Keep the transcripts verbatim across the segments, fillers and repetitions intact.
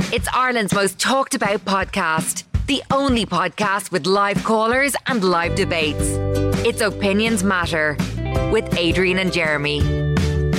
It's Ireland's most talked about podcast. The only podcast with live callers and live debates. It's Opinions Matter with Adrian and Jeremy.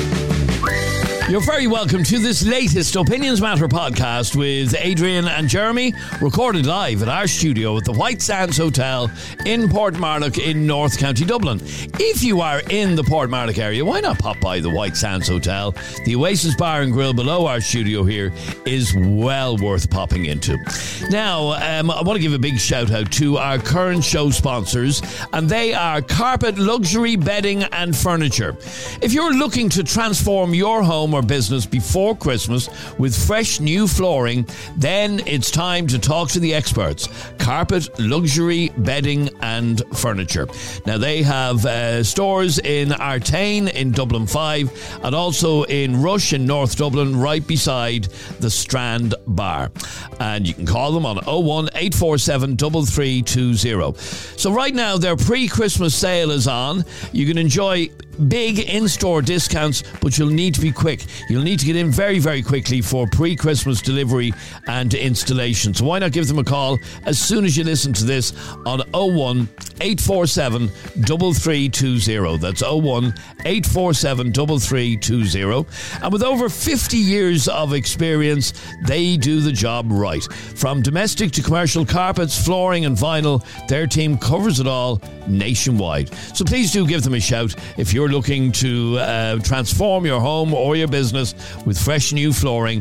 You're very welcome to this latest Opinions Matter podcast with Adrian and Jeremy, recorded live at our studio at the White Sands Hotel in Portmarnock in North County Dublin. If you are in the Portmarnock area, why not pop by the White Sands Hotel? The Oasis Bar and Grill below our studio here is well worth popping into. Now, um, I want to give a big shout out to our current show sponsors, and they are Carpet Luxury Bedding and Furniture. If you're looking to transform your home or business before Christmas with fresh new flooring, then it's time to talk to the experts. Carpet Luxury Bedding and Furniture. Now, they have uh, stores in Artane in Dublin five and also in Rush in North Dublin, right beside the Strand Bar. And you can call them on oh one, eight four seven, three three two oh. So right now, their pre-Christmas sale is on. You can enjoy big in-store discounts, but you'll need to be quick. You'll need to get in very, very quickly for pre-Christmas delivery and installation. So why not give them a call as soon as you listen to this on oh one, eight four seven, three three two oh. That's oh one, eight four seven, three three two oh. And with over fifty years of experience, they do the job right. From domestic to commercial carpets, flooring and vinyl, their team covers it all nationwide. So please do give them a shout if you're looking to uh, transform your home or your business with fresh new flooring.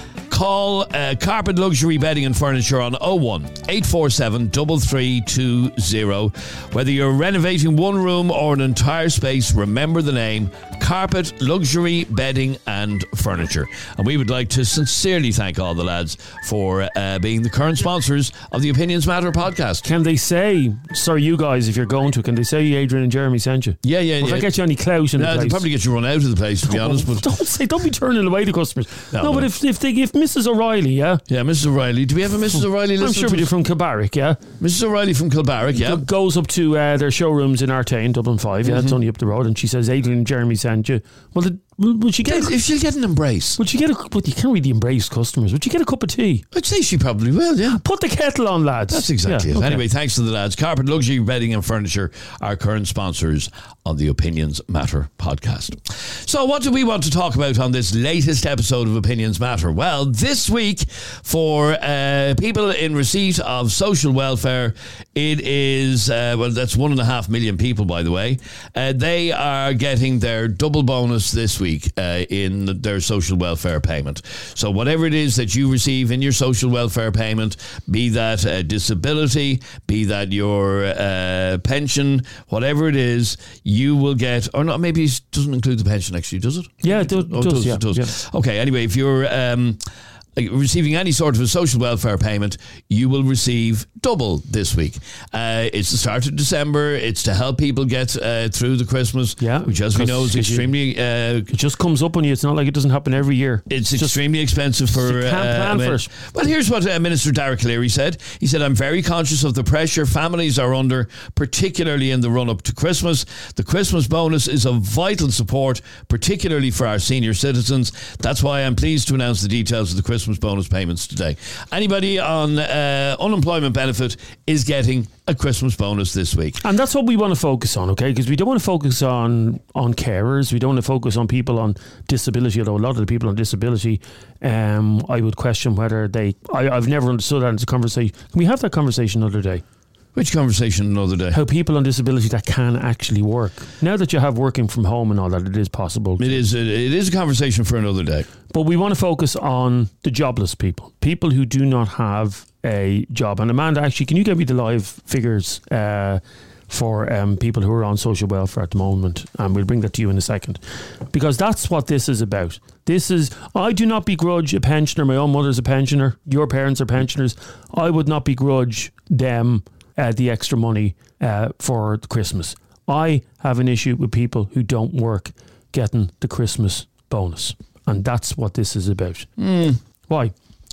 Call uh, Carpet Luxury Bedding and Furniture on oh one, eight four seven, three three two oh. Whether you're renovating one room or an entire space, remember the name Carpet Luxury Bedding and Furniture. And we would like to sincerely thank all the lads for uh, being the current sponsors of the Opinions Matter podcast. Can they say, sorry, you guys, if you're going to, can they say Adrian and Jeremy sent you? Yeah, yeah, Will yeah. they get you any clout in no, the place? They'll probably get you run out of the place, to be don't, honest. But don't say, don't be turning away the customers. No, No, no, but no. if if they if Missus O'Reilly, yeah, yeah, Missus O'Reilly. Do we have a Missus O'Reilly I'm listening sure we to do, from Kilbarrack, yeah, Missus O'Reilly from Kilbarrack, yeah. Go- goes up to uh, their showrooms in Artane, Dublin five, yeah, Mm-hmm. it's only up the road, and she says Adrian and Jeremy sent you. Well, the, will, will she get? If she'll get an embrace, Would you get a? But you can't really embrace customers. Would you get a cup of tea? I'd say she probably will, yeah. Put the kettle on, lads. That's exactly Yeah, it. okay. Anyway, thanks to the lads. Carpet Luxury Bedding and Furniture, our current sponsors on the Opinions Matter podcast. So what do we want to talk about on this latest episode of Opinions Matter? Well, this week, for uh, people in receipt of social welfare, it is, uh, well, that's one and a half million people, by the way. Uh, they are getting their double bonus this week uh, in their social welfare payment. So whatever it is that you receive in your social welfare payment, be that a disability, be that your uh, pension, whatever it is, you will get, or not, maybe it doesn't include the pension actually, does it? Yeah, it does. Oh, it does, does, yeah, it does. yeah. Okay, anyway, if you're um, receiving any sort of a social welfare payment, you will receive double this week. Uh, it's the start of December. It's to help people get uh, through the Christmas, Yeah, which, as we know, is because you- extremely... Uh, It just comes up on you. It's not like it doesn't happen every year. It's just, extremely expensive for... you can't uh, plan men. for it. Well, here's what uh, Minister Darragh Cleary said. He said, I'm very conscious of the pressure families are under, particularly in the run-up to Christmas. The Christmas bonus is a vital support, particularly for our senior citizens. That's why I'm pleased to announce the details of the Christmas bonus payments today. Anybody on uh, unemployment benefit is getting a Christmas bonus this week. And that's what we want to focus on, okay? Because we don't want to focus on on carers. We don't want to focus on people on disability, although a lot of the people on disability, um, I would question whether they... I, I've never understood that as a conversation. Can we have that conversation another day? Which conversation another day? How people on disability that can actually work. Now that you have working from home and all that, it is possible. It is, it is a conversation for another day. But we want to focus on the jobless people, people who do not have a job. And Amanda, actually, can you give me the live figures uh, for um, people who are on social welfare at the moment? And we'll bring that to you in a second. Because that's what this is about. This is, I do not begrudge a pensioner. My own mother's a pensioner. Your parents are pensioners. I would not begrudge them uh, the extra money uh, for Christmas. I have an issue with people who don't work getting the Christmas bonus. And that's what this is about. Mm. Why?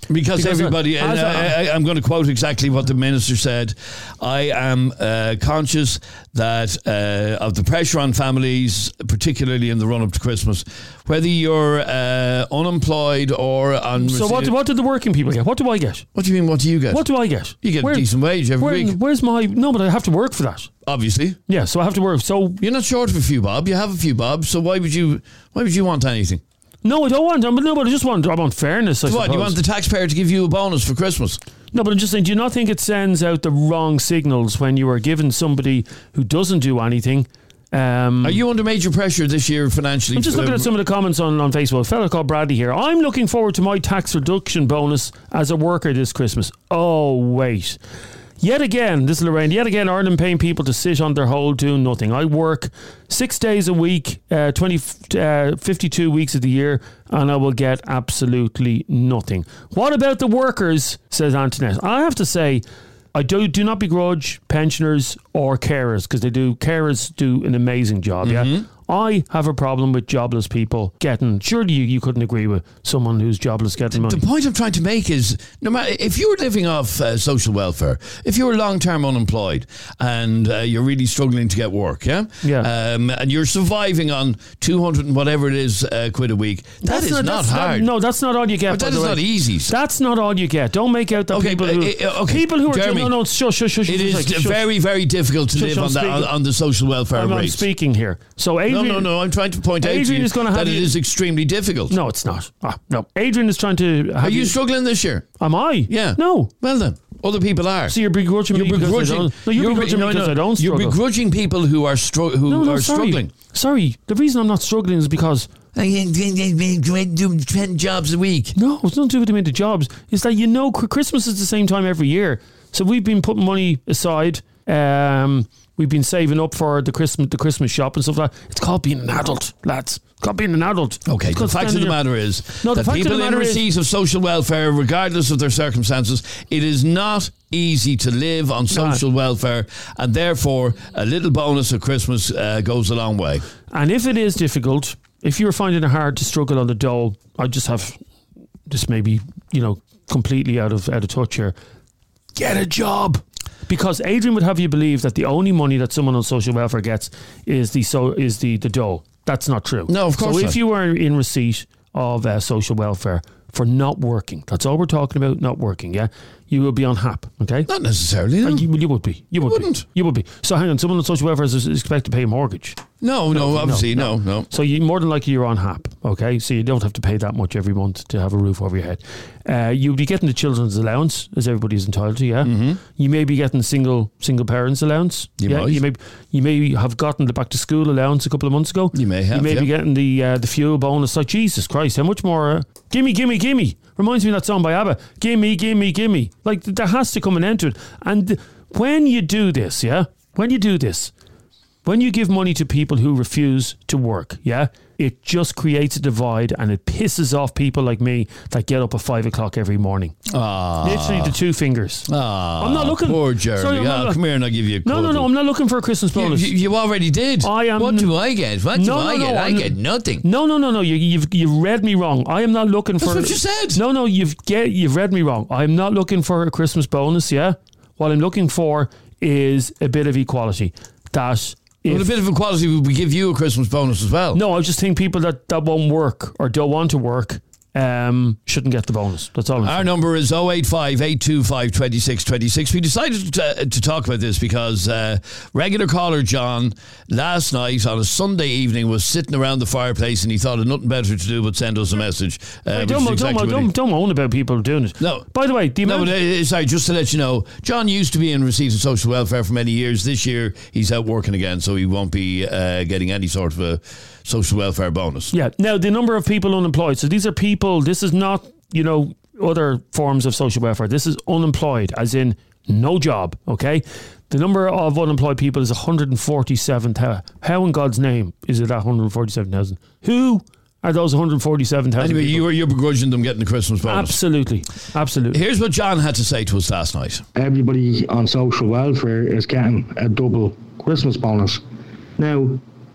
Because, because everybody, uh, and I, I, I'm going to quote exactly what the minister said. I am uh, conscious that uh, of the pressure on families, particularly in the run up to Christmas, whether you're uh, unemployed or on. So what? What do the working people get? What do I get? What do you mean? What do you get? What do I get? You get where, a decent wage every where, week. Where's my? No, but I have to work for that. Obviously, yeah. So I have to work. So you're not short of a few bob. You have a few bob. So why would you? Why would you want anything? No, I don't want. No, but I just want. I want fairness. I so what? suppose. You want the taxpayer to give you a bonus for Christmas? No, but I'm just saying. Do you not think it sends out the wrong signals when you are giving somebody who doesn't do anything? Um, are you under major pressure this year financially? I'm just looking at some of the comments on, on Facebook. A fella called Bradley here. I'm looking forward to my tax reduction bonus as a worker this Christmas. Oh wait. Yet again, this is Lorraine, yet again, Ireland paying people to sit on their hole doing nothing. I work six days a week, uh, twenty, uh, fifty-two weeks of the year, and I will get absolutely nothing. What about the workers, says Antoinette. I have to say, I do, do not begrudge pensioners or carers, because they do, carers do an amazing job, mm-hmm. yeah? I have a problem with jobless people getting. Surely you, you couldn't agree with someone who's jobless getting money. The point I'm trying to make is, no matter if you were living off uh, social welfare, if you were long term unemployed and uh, you're really struggling to get work, yeah, yeah, um, and you're surviving on two hundred and whatever it is uh, quid a week, that that's is not, not that's hard. Not, no, that's not all you get. But that is not easy. So. That's not all you get. Don't make out that okay, people who uh, okay. people who are Jeremy, no no shush shush shush. It is shush, shush, very very difficult to shush, live on, that, on, on the social welfare I'm, rate. I'm speaking here. So Adrian, no no no, I'm trying to point Adrian out to you is going to have that you, it is extremely difficult. No, it's not. Ah, no, Adrian is trying to. Have are you, you struggling this year? Am I? Yeah. No. Well then, other people are. So you're begrudging you're me begrudging, because I don't. No, you're, you're begrudging no, me because no, I don't struggle. You're begrudging people who are stru- who no, no, are sorry. struggling. Sorry, the reason I'm not struggling is because I do ten jobs a week. No, it's not to do with them into jobs. It's that you know Christmas is the same time every year, so we've been putting money aside. Um, we've been saving up for the Christmas the Christmas shop and stuff like that. It's called being an adult, lads. It's called being an adult. Okay, it's the fact of the matter is no, that people in receipt is, of social welfare, regardless of their circumstances, it is not easy to live on social no. welfare, and therefore a little bonus at Christmas uh, goes a long way. And if it is difficult, if you're finding it hard to struggle on the dole, I just have this maybe, you know, completely out of out of touch here. Get a job. Because Adrian would have you believe that the only money that someone on social welfare gets is the so is the, the dole. That's not true. No, of course So not. if you were in receipt of uh, social welfare for not working, that's all we're talking about, not working, yeah? You will be on H A P, okay? Not necessarily, no. Uh, you, you would be. You would wouldn't. Be. You would be. So hang on, someone on social welfare is expected to pay a mortgage. No, no, no obviously, no, no, no. So you more than likely you're on H A P, okay? So you don't have to pay that much every month to have a roof over your head. Uh, you'll be getting the children's allowance, as everybody's entitled to, yeah? Mm-hmm. You may be getting single single parents allowance. You yeah? might. You may, you may have gotten the back to school allowance a couple of months ago. You may have, You may yeah. be getting the uh, the fuel bonus. Like, Jesus Christ, how much more? Uh, gimme, gimme, gimme. Reminds me of that song by ABBA. Gimme, gimme, gimme. Like, there has to come an end to it. And when you do this, yeah? When you do this, when you give money to people who refuse to work, yeah, it just creates a divide and it pisses off people like me that get up at five o'clock every morning. Aww. Literally the two fingers. Aww, I'm not looking. Poor Jeremy. Sorry, I'm oh, not, come here and I'll give you a No, no, no. I'm not looking for a Christmas bonus. You, you, you already did. I am. What do I get? What do no, I no, get? no, I I'm, get nothing. No, no, no, no. You, you've you've read me wrong. I am not looking That's for. That's what you said. No, no. You've get you've read me wrong. I'm not looking for a Christmas bonus. Yeah. What I'm looking for is a bit of equality. That. Well, a bit of equality, we give you a Christmas bonus as well. No, I just think people that, that won't work or don't want to work um, shouldn't get the bonus. That's all I'm Our saying. number is oh eight five, eight two five, two six two six. We decided to, to talk about this because uh, regular caller John last night on a Sunday evening was sitting around the fireplace and he thought of nothing better to do but send us a message. Uh, Hey, don't, which is don't, exactly don't, what he- don't moan about people doing it. No. By the way, the No, amount... but uh, sorry, just to let you know, John used to be in receipt of social welfare for many years. This year, he's out working again, so he won't be uh, getting any sort of a social welfare bonus. Yeah. Now, the number of people unemployed. So these are people, this is not, you know, other forms of social welfare. This is unemployed, as in no job, okay? The number of unemployed people is one hundred forty-seven thousand. How in God's name is it that one hundred forty-seven thousand? Who are those one hundred forty-seven thousand Anyway, people? you were, you're begrudging them getting the Christmas bonus. Absolutely. Absolutely. Here's what John had to say to us last night. Everybody on social welfare is getting a double Christmas bonus. Now,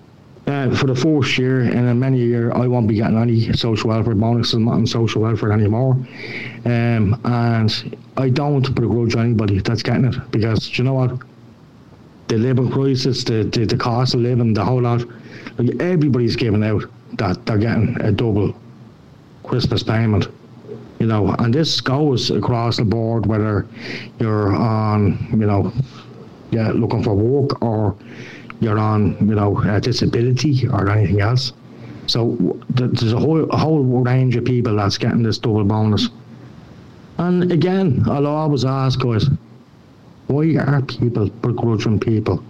uh, for the first year in a many year, I won't be getting any social welfare bonuses. I'm not on social welfare anymore. Um, and I don't begrudge anybody that's getting it, because do you know what? The living crisis, the, the, the cost of living, the whole lot, like everybody's giving out that they're getting a double Christmas payment. You know, and this goes across the board, whether you're on, you know, yeah, looking for work, or you're on, you know, a disability or anything else. So there's a whole a whole range of people that's getting this double bonus. And again, I'll always ask, guys, why are people begrudging people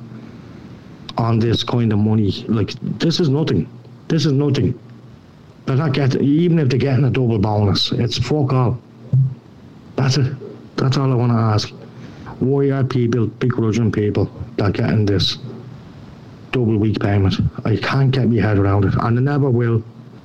on this kind of money? Like, this is nothing. This is nothing. They're not getting, even if they're getting a double bonus, it's fuck all. That's it. That's all I want to ask. Why are people begrudging people that getting this double week payment? I can't get my head around it, and I never will.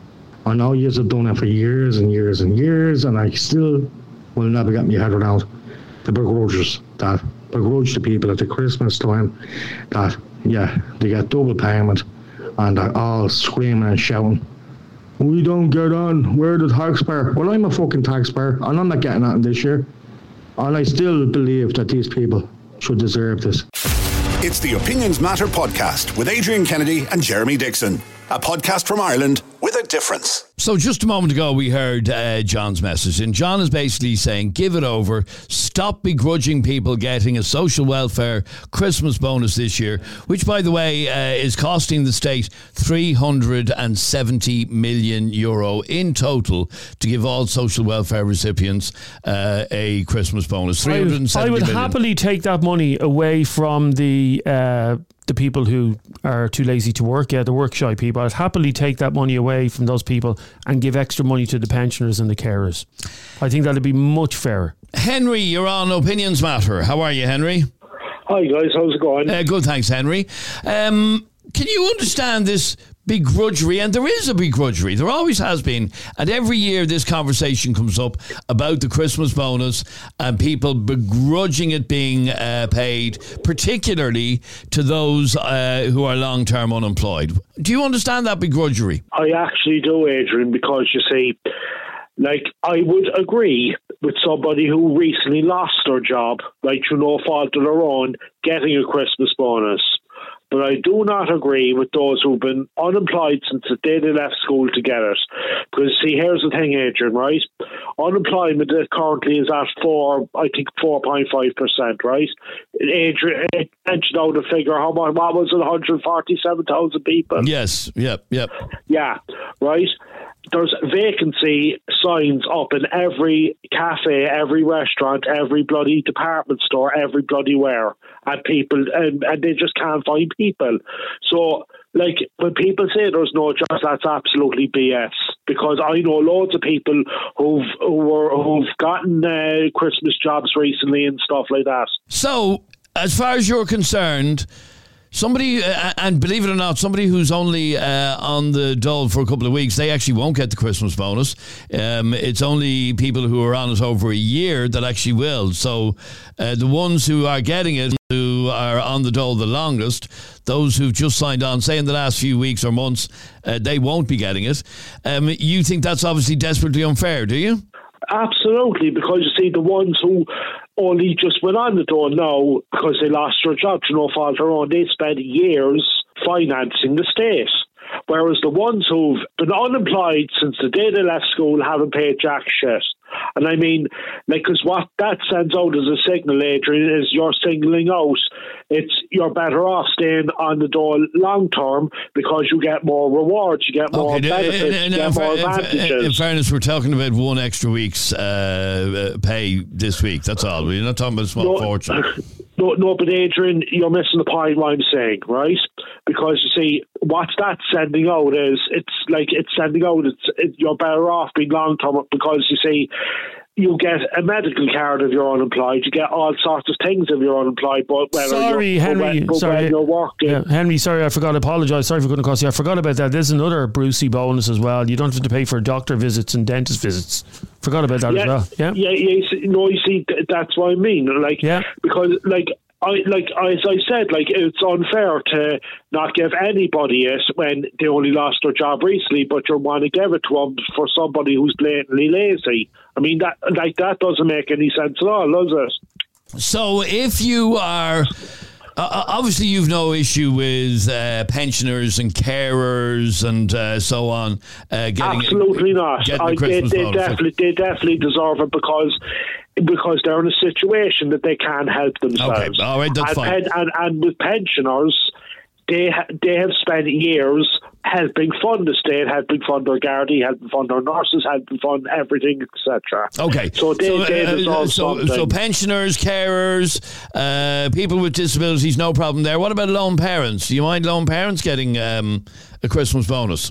I know you have done it for years and years and years, and I still will never get my head around the begrudgers that begrudge the people at the Christmas time that, yeah, they get double payment, and they're all screaming and shouting, we don't get on, we're the taxpayer. Well, I'm a fucking taxpayer, and I'm not getting on this year. And I still believe that these people should deserve this. It's the Opinions Matter podcast with Adrian Kennedy and Jeremy Dixon. A podcast from Ireland with a difference. So just a moment ago, we heard uh, John's message, and John is basically saying, give it over, stop begrudging people getting a social welfare Christmas bonus this year, which, by the way, uh, is costing the state three hundred seventy million euro in total to give all social welfare recipients uh, a Christmas bonus. three hundred seventy I would million. happily take that money away from the uh, the people who are too lazy to work, yeah, the work shy people. I'd happily take that money away from those people and give extra money to the pensioners and the carers. I think that'd be much fairer. Henry, you're on Opinions Matter. How are you, Henry? Hi guys, how's it going? Uh, good, thanks, Henry. Um, can you understand this begrudgery? And there is a begrudgery. There always has been. And every year this conversation comes up about the Christmas bonus and people begrudging it being uh, paid, particularly to those uh, who are long-term unemployed. Do you understand that begrudgery? I actually do, Adrian, because you see, like, I would agree with somebody who recently lost their job, like, through no fault of their own, getting a Christmas bonus. But I do not agree with those who've been unemployed since the day they left school to get it. Because, see, here's the thing, Adrian, right? Unemployment currently is at four, I think four point five percent, right? Adrian mentioned out a figure, how much, what was it, one hundred forty-seven thousand people? Yes, yep, yep. Yeah, right? There's vacancy signs up in every cafe, every restaurant, every bloody department store, every bloody where, and people, and, and they just can't find people. So, like, when people say there's no jobs, that's absolutely B S. Because I know loads of people who've who were, who've gotten uh, Christmas jobs recently and stuff like that. So, as far as you're concerned, somebody, uh, and believe it or not, somebody who's only uh, on the dole for a couple of weeks, they actually won't get the Christmas bonus. Um, it's only people who are on it over a year that actually will. So uh, the ones who are getting it, who are on the dole the longest, those who've just signed on, say in the last few weeks or months, uh, they won't be getting it. Um, you think that's obviously desperately unfair, do you? Absolutely, because you see, the ones who only just went on the door now because they lost their job to no fault of their own, they spent years financing the state. Whereas the ones who've been unemployed since the day they left school haven't paid jack shit. And I mean, like, because what that sends out as a signal, Adrian, is you're singling out, it's you're better off staying on the dole long term because you get more rewards, you get more okay, benefits, in, in, you get in, more in, advantages. In fairness, we're talking about one extra week's uh, pay this week, that's all. We're not talking about a small no, fortune. No, no, but Adrian, you're missing the point what I'm saying, right? Because you see, what that's sending out is, it's like, it's sending out, it's it, you're better off being long term because you see, you get a medical card if you're unemployed. You get all sorts of things if you're unemployed. But whether sorry, you're, Henry. but sorry, when you're working. Yeah, Henry. Sorry, I forgot. I apologise. Sorry for going to cost you. I forgot about that. There's another Brucey bonus as well. You don't have to pay for doctor visits and dentist visits. Forgot about that yeah, as well. Yeah, yeah, yeah. No, you see, that's what I mean. Like, yeah. because like. I like as I said, like it's unfair to not give anybody it when they only lost their job recently, but you want to give it to them for somebody who's blatantly lazy. I mean, that like that doesn't make any sense at all, does it? So if you are. Uh, obviously, you've no issue with uh, pensioners and carers and uh, so on. Uh, getting Absolutely it, not. Getting I, the they, they bonus. definitely, they definitely deserve it because because they're in a situation that they can't help themselves. Okay, all right, that's and, fine. Pen, and, and with pensioners, they ha- they have spent years helping fund the state, helping fund their Gardaí, helping fund their nurses, helping fund everything, et cetera. Okay, so they, so, they uh, deserve so, something. so pensioners, carers, uh, people with disabilities, no problem there. What about lone parents? Do you mind lone parents getting um, a Christmas bonus?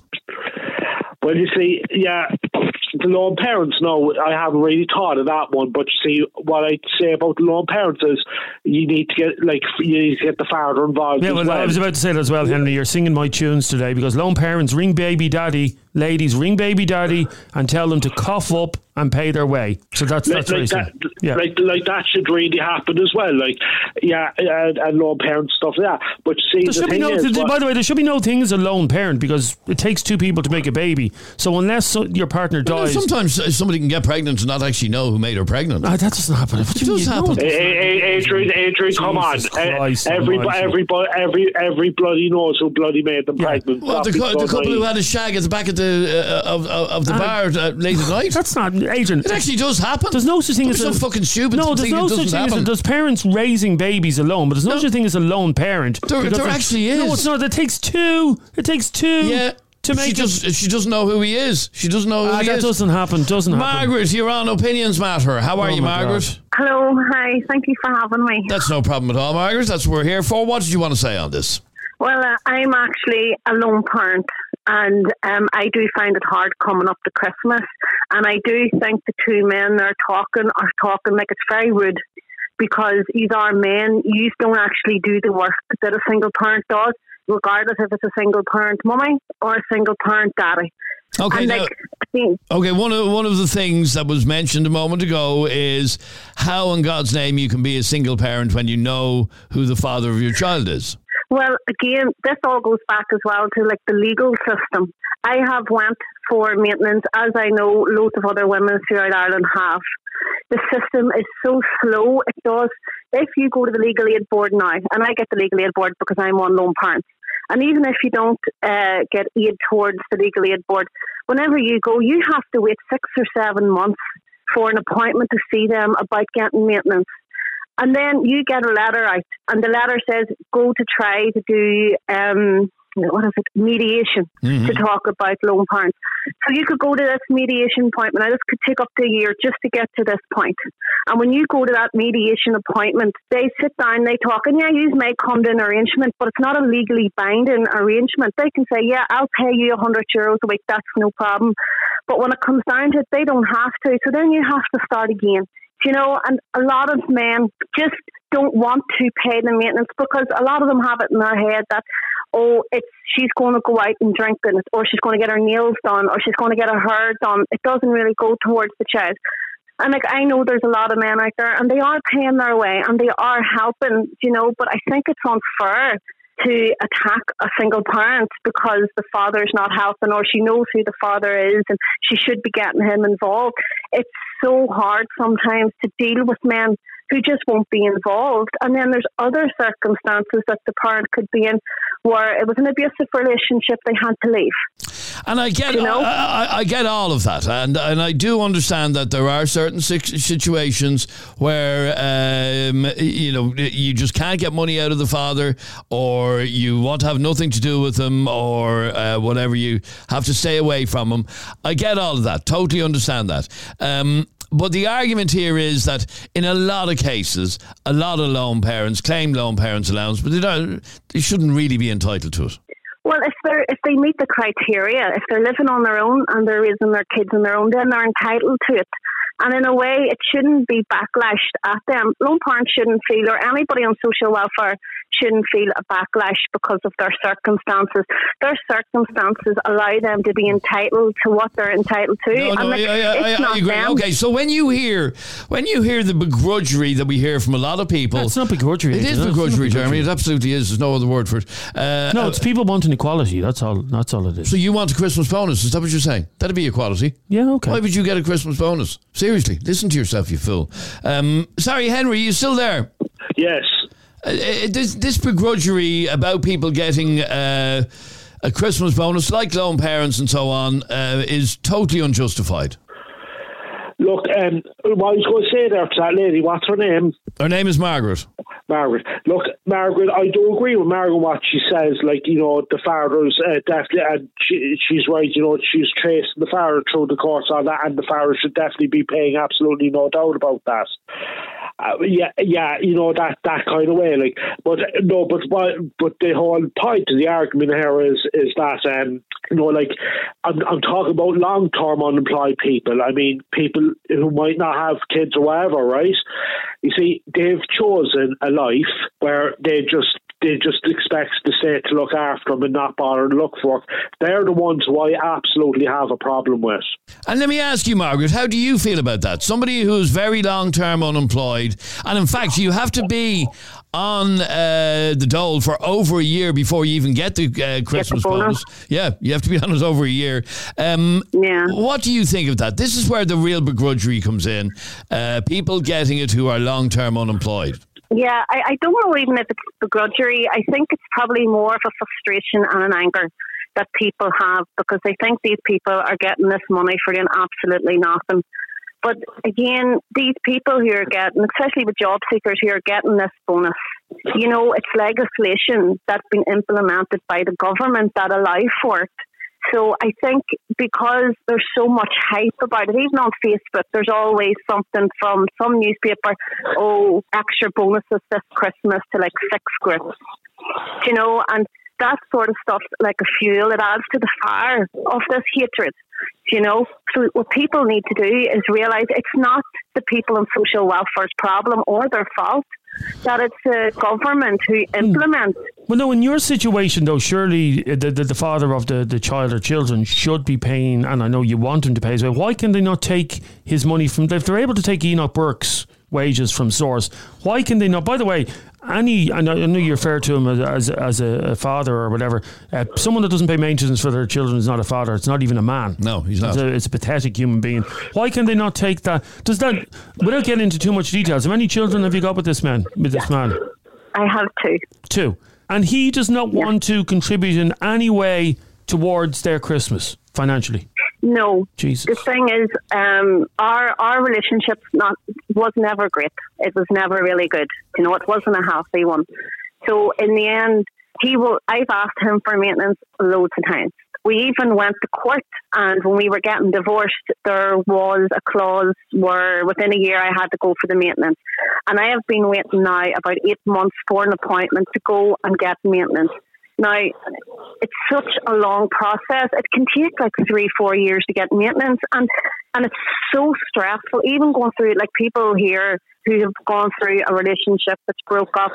Well, you see, yeah, the lone parents, no, I haven't really thought of that one. But you see, what I'd say about the lone parents is you need to get, like, you need to get the father involved. Yeah, as well, well. I was about to say that as well, Henry. You're singing my tunes today because lone parents ring baby daddy, ladies ring baby daddy, and tell them to cough up and pay their way. So that's like, that's like racing. that, yeah. like like that should really happen as well. Like, yeah, and, and lone parents stuff like that. But see, There the should be thing no. is, th- what- by the way, there should be no thing as a lone parent because it takes two people to make a baby. So unless so, your partner Well, dies, sometimes uh, somebody can get pregnant and not actually know who made her pregnant. Ah, that doesn't happen. It does happen. Hey, hey, hey, Adrian, Adrian, come on! Jesus Christ every, almighty. every, every, every bloody knows who bloody made them Yeah. pregnant. Well, Stop the, being cou- so the couple who naive. had a shag at the back of the uh, of, of, of the Ah. bar uh, late at night. That's not Adrian. It actually does happen. There's no such thing Don't as be so a, fucking stupid. No, to there's think no it such doesn't thing as a, happen. there's parents raising babies alone, but there's no, No. such thing as a lone parent. There- Because there it- actually No, is. it's not. It takes two. It takes two. Yeah. To make she it- just she doesn't know who he is. She doesn't know who Ah, he that is. doesn't happen. Doesn't happen. Margaret, you're on Opinions Matter. How are Oh you, my Margaret? Hello, hi, thank you for having me. That's no problem at all, Margaret. That's what we're here for. What did you want to say on this? Well, uh, I'm actually a lone parent, and um, I do find it hard coming up to Christmas, and I do think the two men are talking are talking like it's very rude, because these are men. You don't actually do the work that a single parent does, regardless if it's a single parent mummy or a single parent daddy. Okay, And now, like, I think, okay. One of one of the things that was mentioned a moment ago is how, in God's name, you can be a single parent when you know who the father of your child is. well, again, this all goes back as well to like the legal system. I have went for maintenance, as I know loads of other women throughout Ireland have. The system is so slow. It does. If you go to the Legal Aid Board now, and I get the Legal Aid Board because I'm on lone parents, and even if you don't uh, get aid towards the Legal Aid Board, whenever you go, you have to wait six or seven months for an appointment to see them about getting maintenance. And then you get a letter out, and the letter says, go to try to do, um, what is it, mediation, Mm-hmm. to talk about lone parents. So you could go to this mediation appointment. Now, this could take up to a year just to get to this point. And when you go to that mediation appointment, they sit down, they talk, and yeah, you may come to an arrangement, but it's not a legally binding arrangement. They can say, yeah, I'll pay you one hundred euros a week, that's no problem. But when it comes down to it, they don't have to. So then you have to start again. You know, and a lot of men just don't want to pay the maintenance because a lot of them have it in their head that, oh, it's she's going to go out and drink in it, or she's going to get her nails done, or she's going to get her hair done. It doesn't really go towards the child. And like, I know there's a lot of men out there, and they are paying their way, and they are helping, you know. But I think it's unfair to attack a single parent because the father's not helping, or she knows who the father is, and she should be getting him involved. It's so hard sometimes to deal with men who just won't be involved. And then there's other circumstances that the parent could be in where it was an abusive relationship, they had to leave. And I get, You know? I, I, I get all of that, and and I do understand that there are certain situations where um, you know you just can't get money out of the father, or you want to have nothing to do with him, or uh, whatever. You have to stay away from him. I get all of that. Totally understand that. Um, But the argument here is that in a lot of cases, a lot of lone parents claim lone parents allowance, but they don't. They shouldn't really be entitled to it. Well, if they if they meet the criteria, if they're living on their own and they're raising their kids on their own, then they're entitled to it. And in a way, it shouldn't be backlashed at them. Lone parents shouldn't feel, or anybody on social welfare shouldn't feel a backlash because of their circumstances. Their circumstances allow them to be entitled to what they're entitled to. No, no, and like, I, I, it's I, not I agree. them. Okay, so when you hear when you hear the begrudgery that we hear from a lot of people, It's not begrudgery. it is it? begrudgery, It's not Jeremy. It absolutely is. There's no other word for it. Uh, No, it's people wanting equality. That's all. That's all it is. So you want a Christmas bonus? Is that what you're saying? That'd be equality. Yeah, okay. Why would you get a Christmas bonus? Seriously, listen to yourself, you fool. Um, sorry, Henry, you still there? Yes. Uh, uh, this, this begrudgery about people getting uh, a Christmas bonus, like lone parents and so on, uh, is totally unjustified. Look, um, what I was going to say there to that lady, what's her name? Her name is Margaret. Margaret. Look, Margaret, I do agree with Margaret what she says. Like, you know, the father's uh, definitely, and she, she's right, you know, she's tracing the father through the course on that, and the father should definitely be paying, absolutely no doubt about that. Uh, yeah, yeah, you know, that, that kind of way. Like, but no, but but, but the whole point of the argument here is is that um, you know, like I'm I'm talking about long term unemployed people. I mean, people who might not have kids or whatever, right? You see, they've chosen a life where they just they just expect the state to look after them and not bother to look for it. They're the ones who I absolutely have a problem with. And let me ask you, Margaret, how do you feel about that? Somebody who's very long-term unemployed, and in fact, you have to be on uh, the dole for over a year before you even get the uh, Christmas Get the bonus. bonus. Yeah, you have to be on it over a year. Um, Yeah. What do you think of that? This is where the real begrudgery comes in. Uh, people getting it who are long-term unemployed. Yeah, I, I don't know even if it's begrudgery. I think it's probably more of a frustration and an anger that people have because they think these people are getting this money for doing absolutely nothing. But again, these people who are getting, especially with job seekers who are getting this bonus, you know, it's legislation that's been implemented by the government that allow for it. So I think because there's so much hype about it, even on Facebook, there's always something from some newspaper, oh, extra bonuses this Christmas to like six groups, you know, and that sort of stuff, like a fuel, it adds to the fire of this hatred, you know. So what people need to do is realise it's not the people in social welfare's problem or their fault, that it's the government who implements. Well, no, in your situation, though, surely the, the, the father of the, the child or children should be paying, and I know you want him to pay as well. Why can they not take his money from, if they're able to take Enoch Burke's wages from source, why can they not? By the way, any, I know, I know you refer to him as as, as a, a father or whatever, uh, someone that doesn't pay maintenance for their children is not a father, it's not even a man. No, he's not. It's a, it's a pathetic human being. Why can they not take that? Does that, without getting into too much details, how many children have you got with this man? With this man? I have two. Two. And he does not Yeah. want to contribute in any way towards their Christmas financially. No. Jesus. The thing is, um, our our relationship not was never great. It was never really good. You know, it wasn't a healthy one. So in the end, he will. I've asked him for maintenance loads of times. We even went to court, and when we were getting divorced, there was a clause where within a year I had to go for the maintenance. And I have been waiting now about eight months for an appointment to go and get maintenance. Now, it's such a long process. It can take like three, four years to get maintenance. And, and it's so stressful, even going through, like people here who have gone through a relationship that's broke up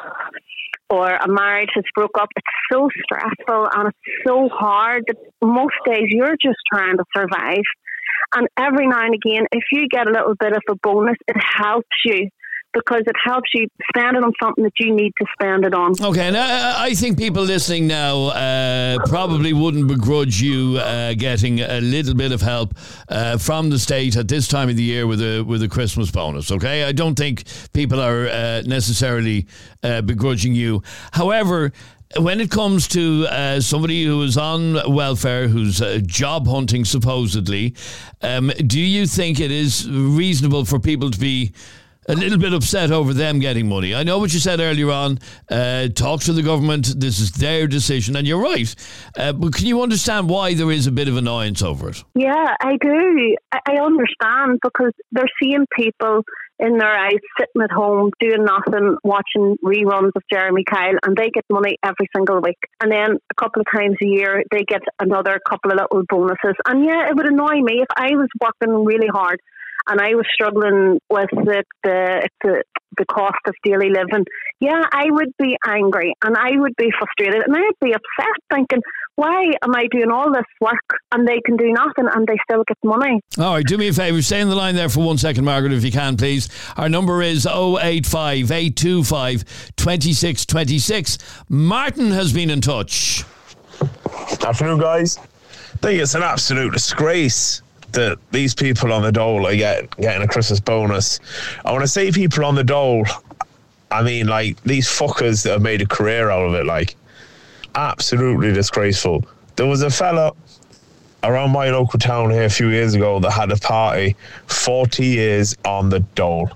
or a marriage that's broke up. It's so stressful and it's so hard that most days you're just trying to survive. And every now and again, if you get a little bit of a bonus, it helps you. Because it helps you spend it on something that you need to spend it on. Okay, and I, I think people listening now uh, probably wouldn't begrudge you uh, getting a little bit of help uh, from the state at this time of the year with a with a Christmas bonus. Okay, I don't think people are uh, necessarily uh, begrudging you. However, when it comes to uh, somebody who is on welfare, who's uh, job hunting supposedly, um, do you think it is reasonable for people to be a little bit upset over them getting money? I know what you said earlier on. Uh, talk to the government. This is their decision, and you're right. Uh, but can you understand why there is a bit of annoyance over it? Yeah, I do. I, I understand because they're seeing people in their eyes sitting at home doing nothing, watching reruns of Jeremy Kyle, and they get money every single week. And then a couple of times a year, they get another couple of little bonuses. And yeah, it would annoy me if I was working really hard and I was struggling with the the, the the cost of daily living, yeah, I would be angry and I would be frustrated and I'd be upset thinking, why am I doing all this work and they can do nothing and they still get money? All right, do me a favour, stay on the line there for one second, Margaret, if you can, please. Our number is oh eight five, eight two five, two six two six. Martin has been in touch. Afternoon, guys. I think it's an absolute disgrace that these people on the dole are get, getting a Christmas bonus. I want to say people on the dole, I mean, like, these fuckers that have made a career out of it, like, absolutely disgraceful. There was a fella around my local town here a few years ago that had a party, forty years on the dole.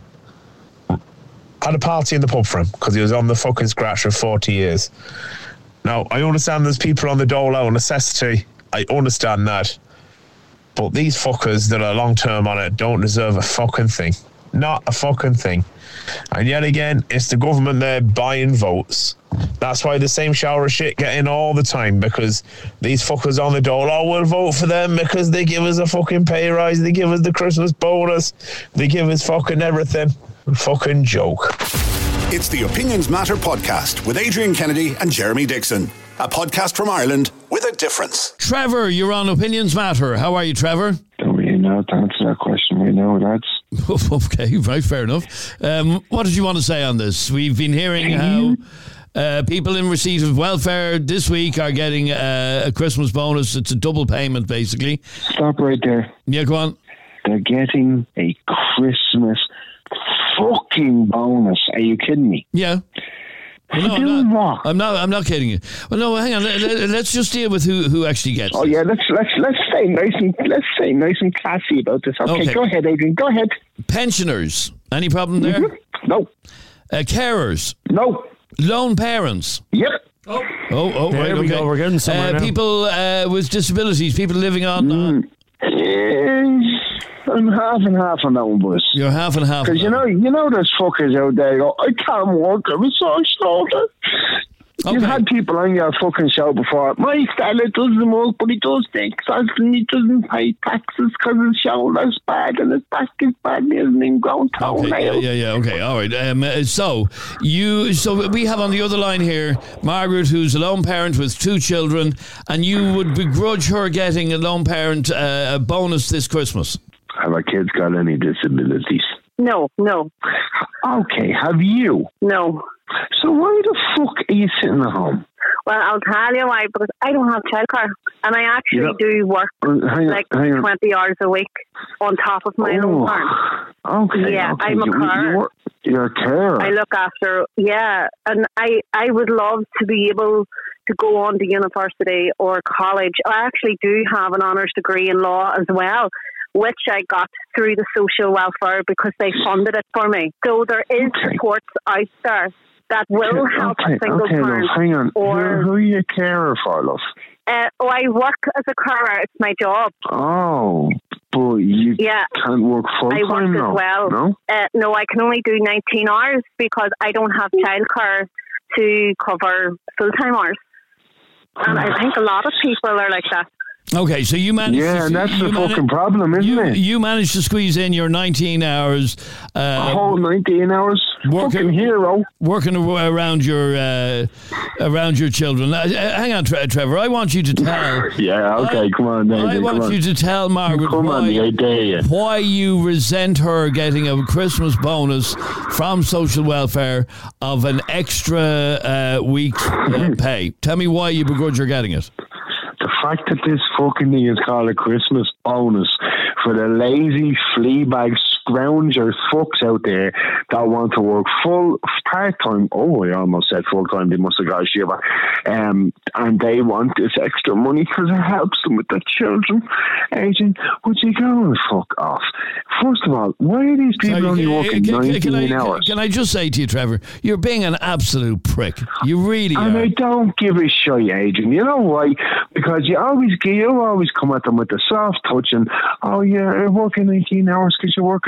Had a party in the pub for him because he was on the fucking scratch for forty years. Now, I understand there's people on the dole out of necessity. I understand that. But these fuckers that are long-term on it don't deserve a fucking thing. Not a fucking thing. And yet again, it's the government there buying votes. That's why the same shower of shit get in all the time, because these fuckers on the dole, oh, we'll vote for them because they give us a fucking pay rise, they give us the Christmas bonus, they give us fucking everything. Fucking joke. It's the Opinions Matter podcast with Adrian Kennedy and Jeremy Dixon. A podcast from Ireland with a difference. Trevor, you're on Opinions Matter. How are you, Trevor? Don't really know to answer that question right now, lads. Okay, right, fair enough. Um, what did you want to say on this? We've been hearing how uh, people in receipt of welfare this week are getting uh, a Christmas bonus. It's a double payment, basically. Stop right there. Yeah, go on. They're getting a Christmas fucking bonus. Are you kidding me? Yeah. Well, no, I'm not, I'm not. I'm not kidding you. Well, no, hang on. Let, let, let's just deal with who, who actually gets. Oh this. yeah, let's let's let's stay nice and let's stay nice and classy about this. Okay, Okay. Go ahead, Adrian. Go ahead. Pensioners. Any problem there? Mm-hmm. No. Uh, carers. No. Lone parents. Yep. Oh, oh, oh There right, we okay. go, we're getting somewhere uh, now. People uh, with disabilities. People living on. Mm. Uh, I'm half and half on that one, boys. You're half and half. Because you know, you know, there's fuckers out there. Go, I can't work. I'm a social worker. Okay. You've had people on your fucking show before. My fella doesn't work, but he does take taxes and he doesn't pay taxes because his shoulder's bad and his back is bad and he hasn't even grown Okay, yeah, toenails. yeah, yeah. Okay, all right. Um, uh, so you, so we have on the other line here Margaret, who's a lone parent with two children, and you would begrudge her getting a lone parent uh, a bonus this Christmas. Have our kids got any disabilities? No, no, Okay, have you? no. So why the fuck are you sitting at home? Well, I'll tell you why, because I don't have childcare and I actually Yeah. do work Uh, hang on, like hang on. twenty hours a week on top of my own farm. Okay, Yeah, okay. I'm a you, carer. You're, you're a carer. I look after, yeah, and I, I would love to be able to go on to university or college. I actually do have an honours degree in law as well, which I got through the social welfare because they funded it for me. So there is Okay. supports out there that will okay, help okay, a single okay, parent. love, hang on. Or, who, who are you a carer for, love? uh, oh, I work as a carer. It's my job. Oh, but you Yeah. can't work full I work time as now. well. No? Uh, no, I can only do nineteen hours because I don't have childcare to cover full-time hours. And I think a lot of people are like that. Okay, so you managed. Yeah, to, and that's you the mani- fucking problem, isn't you, it? You managed to squeeze in your nineteen hours. A Uh, whole nineteen hours. Working- Fucking hero. working ar- around your uh, around your children. Uh, hang on, Tre- Trevor. I want you to tell. Yeah, okay, I, come on, I Nathan, want come on. you to tell Margaret Come why, on, I dare you. why you resent her getting a Christmas bonus from social welfare of an extra uh, week's uh, pay. Tell me why you begrudge her getting it. The fact that this fucking thing is called a Christmas bonus for the lazy fleabag scrounger fucks out there that want to work full part time. Oh, I almost said full time. They must have got a shiver. Um, and they want this extra money because it helps them with their children. Agent, would you go and fuck off? First of all, why are these people Sorry, only can- working can- nineteen can I, hours? Can I just say to you, Trevor, you're being an absolute prick. You really And are. I don't give a shit, Adrian. You know why? Because you always you always come at them with the soft touch and, oh yeah, you're working nineteen hours because you're working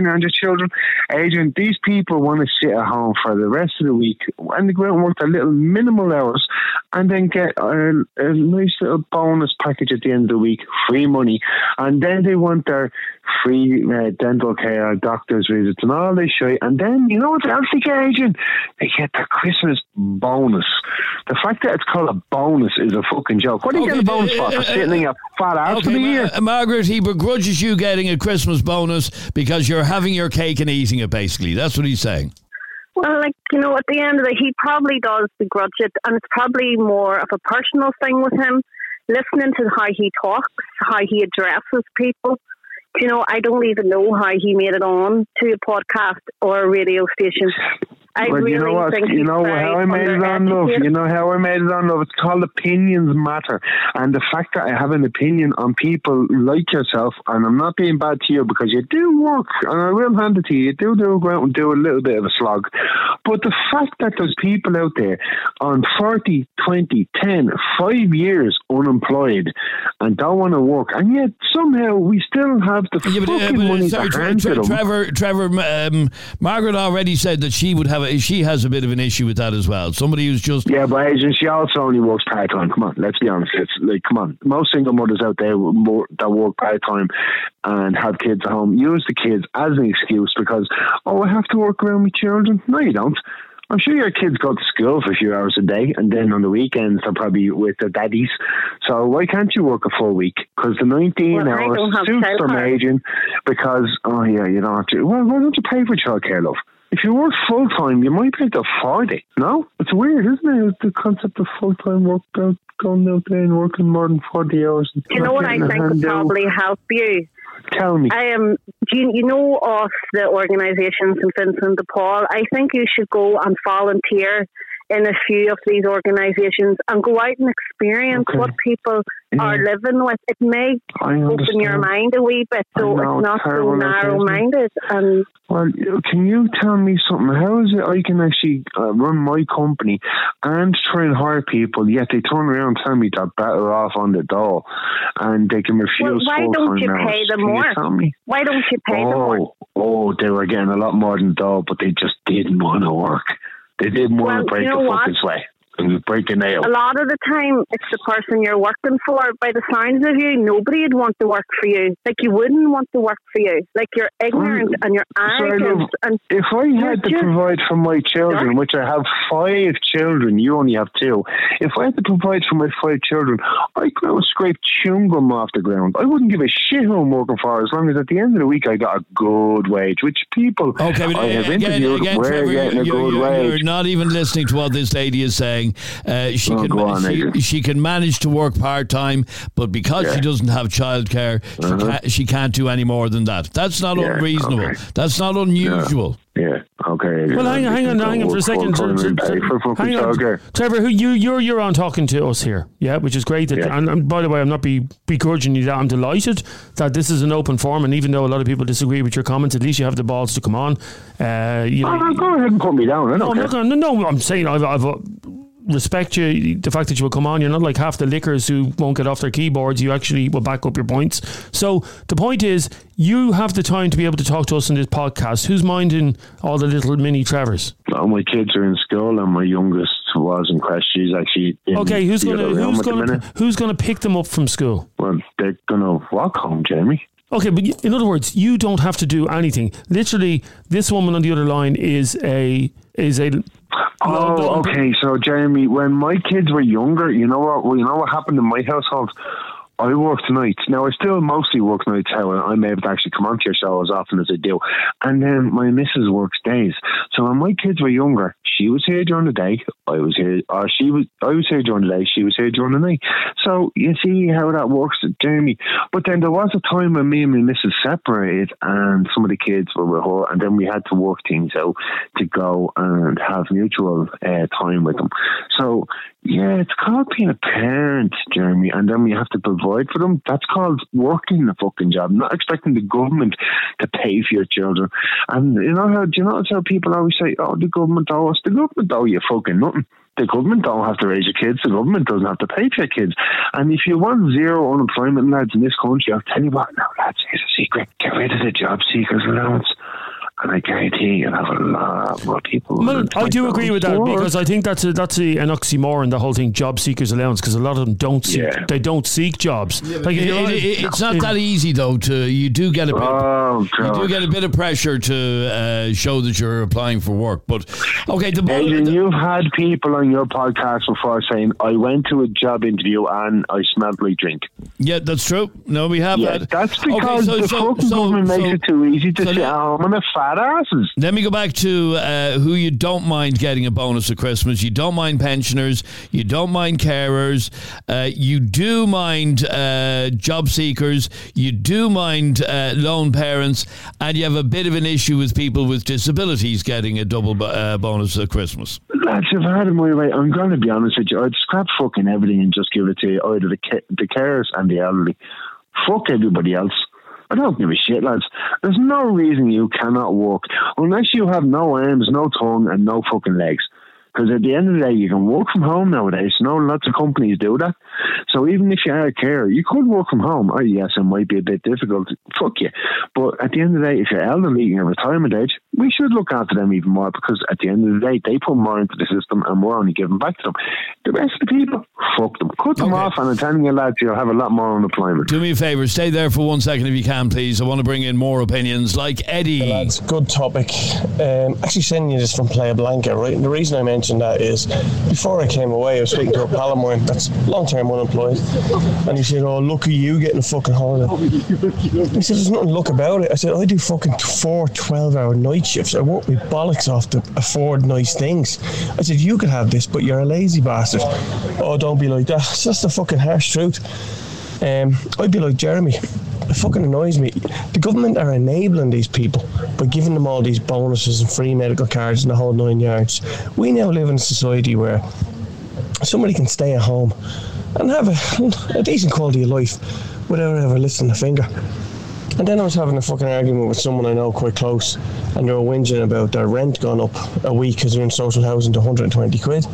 looking around your children. Adrian, these people want to sit at home for the rest of the week and they go out and work their little minimal hours and then get a, a nice little bonus package at the end of the week, free money, and then they want their free uh, dental care, doctor's visits and all this shit, and then you know what else they get, Adrian? They get their Christmas bonus. The fact that it's called a bonus is a fucking joke. What are you Okay, getting a bonus uh, for? uh, For sitting in your fat ass for the Ma- year? uh, Margaret, he begrudges you getting a Christmas bonus because you're having your cake and eating it, basically. That's what he's saying. Well, like, you know, at the end of it, he probably does begrudge it, and it's probably more of a personal thing with him, listening to how he talks, how he addresses people. You know, I don't even know how he made it on to a podcast or a radio station. I But really you know what? think You he's know very how I made it on, love? undereducated. You know how I made it on, love? It's called opinions matter. And the fact that I have an opinion on people like yourself, and I'm not being bad to you because you do work, and I will hand it to you, you do, do go out and do a little bit of a slog. But the fact that there's people out there on forty, twenty, ten, five years unemployed and don't want to work, and yet somehow we still have the Yeah, but, uh, fucking but, uh, money sorry, to Tre- hand to Tre- them. Trevor, Trevor, um, Margaret already said that she would have a, she has a bit of an issue with that as well. Somebody who's just Yeah, but Adrian, she also only works part time. Come on, let's be honest. It's like, come on, most single mothers out there wo- that work part time and have kids at home use the kids as an excuse because, oh, I have to work around my children. No, you don't. I'm sure your kids go to school for a few hours a day, and then on the weekends they're probably with their daddies. So why can't you work a full week? Because the nineteen Well, I hours don't have suits them, childcare. Adrian. Because oh yeah, you don't have to. Well, why don't you pay for childcare, love? If you work full time, you might be able to afford it. No, it's weird, isn't it? The concept of full time work, out, going out there and working more than forty hours. Do you know what I think would probably help you? Tell me. I am. Do you, you know of the organisations in Vincent de Paul? I think you should go and volunteer in a few of these organisations and go out and experience Okay. what people Yeah. are living with. It may I open understand. your mind a wee bit, so I know, it's not so terrible narrow-minded. And Well, can you tell me something? How is it I can actually uh, run my company and try and hire people, yet they turn around and tell me they're better off on the dole and they can refuse well, why full-time don't you hours? pay them Can more? You tell me? Why don't you pay them more? Oh, oh, they were getting a lot more than dole, but they just didn't want to work. They didn't want Well, to break you know the what? fucking sweat and break a nail. A lot of the time, it's the person you're working for. By the sounds of you, nobody would want to work for you. Like, you wouldn't want to work for you. Like, you're ignorant Well, and you're sorry, arrogant. love, And If I had to just- provide for my children, Sure. which I have five children, you only have two. If I had to provide for my five children, I'd go and scrape chewing gum off the ground. I wouldn't give a shit who I'm working for as long as at the end of the week I got a good wage, which people Okay, but I have again, interviewed again were Trevor, getting a you're, good you're, wage. you're not even listening to what this lady is saying. Uh, she Oh, can go on, she, Adrian. she can manage to work part time, but because Yeah. she doesn't have childcare, she, Uh-huh. can't, she can't do any more than that. That's not Yeah, unreasonable. okay. That's not unusual. Yeah, okay. Well, hang on, hang on, hang on for a second. Full-time Tre- and Tre- pay for fucking hang on. childcare. Trevor, who you you're you're on talking to us here, yeah, which is great. That, Yeah. and, and by the way, I'm not be begrudging you that. I'm delighted that this is an open forum, and even though a lot of people disagree with your comments, at least you have the balls to come on. Uh, you know, Oh, go ahead and put me down. I no, don't I'm care. not gonna, no, no, I'm saying I've, I've uh, respect you, the fact that you will come on. You're not like half the lickers who won't get off their keyboards. You actually will back up your points. So the point is, you have the time to be able to talk to us in this podcast. Who's minding all the little mini Trevors? Well, my kids are in school, and my youngest was in crash. She's actually in Okay, who's the gonna other room who's at the gonna minute. who's gonna pick them up from school? Well, they're gonna walk home, Jamie. Okay, but y- in other words, you don't have to do anything. Literally, this woman on the other line is a is a. Oh, no, okay. So, Jeremy, when my kids were younger, you know what? Well, you know what happened in my household. I worked nights. Now, I still mostly work nights. How I'm able to actually come onto your show as often as I do. And then my missus works days. So when my kids were younger, she was here during the day. I was here. Or she was. I was here during the day. She was here during the night. So you see how that works, Jamie. But then there was a time when me and my missus separated, and some of the kids were with her, and then we had to work things out to go and have mutual uh, time with them. So yeah, it's called being a parent, Jeremy, and then we have to provide for them. That's called working a fucking job, not expecting the government to pay for your children. And you know how, do you notice how people always say, oh, the government owe us? The government owe you fucking nothing. The government don't have to raise your kids. The government doesn't have to pay for your kids. And if you want zero unemployment, lads, in this country, I'll tell you what, now, lads, here's a secret. Get rid of the job seekers allowance. And I guarantee you'll have a lot more people. Well, I do agree with that because I think that's a, that's a, an oxymoron, the whole thing, job seekers allowance, because a lot of them don't seek, Yeah. they don't seek jobs. Yeah, like it, it, it, it, it's not that easy though. To you do get a bit, Oh, you God. do get a bit of pressure to uh, show that you're applying for work. But okay, the, Adrian, the you've had people on your podcast before saying, I went to a job interview and I smelled like drink. yeah, that's true. No, we have Yeah, that. that's Okay, because so- the so- fucking so- government makes so- it too easy to so sit let- home on the fat asses. Let me go back to uh, who you don't mind getting a bonus at Christmas. You don't mind pensioners. You don't mind carers. Uh, you do mind uh, job seekers. You do mind uh, lone parents. And you have a bit of an issue with people with disabilities getting a double bo- uh, bonus at Christmas. Lads, if I had it my way, I'm going to be honest with you, I'd scrap fucking everything and just give it to either the, ca- the carers and the elderly. Fuck everybody else. I don't give a shit, lads. There's no reason you cannot walk unless you have no arms, no tongue, and no fucking legs. Because at the end of the day, you can work from home nowadays. No, lots of companies do that. So even if you are a carer, you could work from home. Oh, yes, it might be a bit difficult. Fuck you. But at the end of the day, if you're elderly and you're retirement age, we should look after them even more because at the end of the day, they put more into the system and we're only giving back to them. The rest of the people, fuck them. Cut them Okay. off and I'm telling you, lads, you'll have a lot more unemployment. Do me a favour, stay there for one second if you can, please. I want to bring in more opinions, like Eddie. Hey lads, good topic. Um, actually sending you this from Playa Blanca, right? And the reason I mentioned that is before I came away, I was speaking to a pal of mine that's long-term unemployed, and he said, "Oh, look at you getting a fucking holiday." He said, "There's nothing look about it." I said, "I do fucking four twelve-hour night shifts. I work my bollocks off to afford nice things." I said, "You could have this, but you're a lazy bastard." "Oh, don't be like that." It's just the fucking harsh truth. Um, I'd be like Jeremy. It fucking annoys me. The government are enabling these people by giving them all these bonuses and free medical cards and the whole nine yards. We now live in a society where somebody can stay at home and have a, a decent quality of life without ever lifting a finger. And then I was having a fucking argument with someone I know quite close, and they were whinging about their rent gone up a week because they're in social housing to one hundred twenty quid.